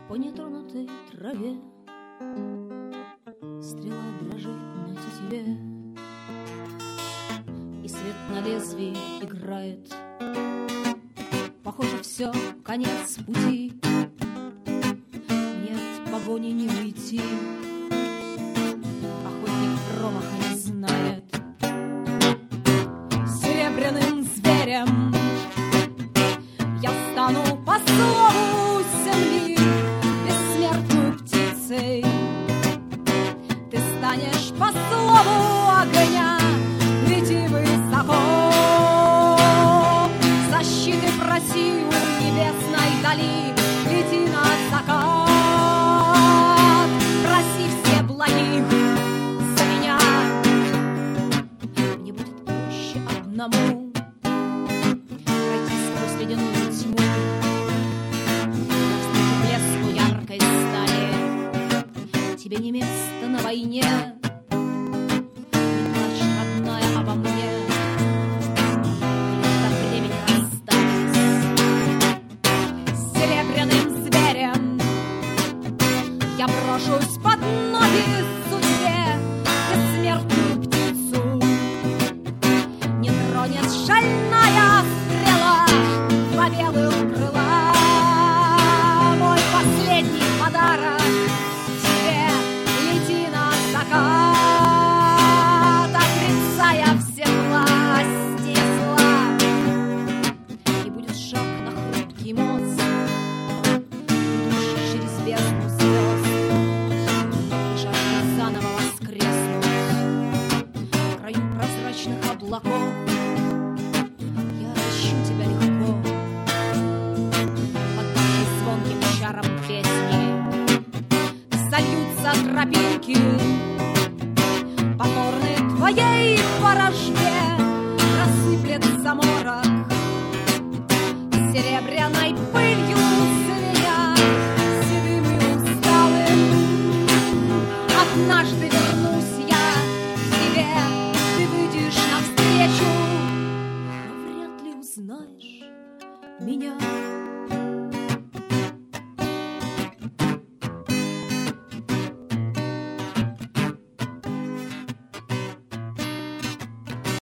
По нетронутой траве стрела дрожит на тетиве, и свет на лезвии играет. Похоже, все, конец пути, нет погони не уйти. Охотник промаха не знает. Серебряным зверем я стану по слову земли, бессмертную птицей. Ты станешь по слову огня, лети высоко. Защиты проси у небесной дали, лети на закат. Проси все благих за меня, мне будет проще одному пройти сквозь ледяную тьму, навстречу блеску яркой стали. Тебе не место на войне, не плачь, родная, обо мне. Лишь до времени расстались с серебряным зверем. Я брошусь под ноги судьбе, бессмертную птицу не тронет шальная стрела по белых крыла. Мой последний подарок тебе, лети на закат, отрицая все власти зла. И будет шаг на хрупкий мост, идущий через бездну звезд, и жажда заново воскреснуть в краю прозрачных облаков. Я ищу тебя легко под нашим звонким чаром песни. Сольются тропинки, покорны твоей ворожбе. Рассыплется морок серебряной пылью звеня, седым и усталым. Однажды вернусь я к тебе, ты выйдешь навстречу, но вряд ли узнаешь меня.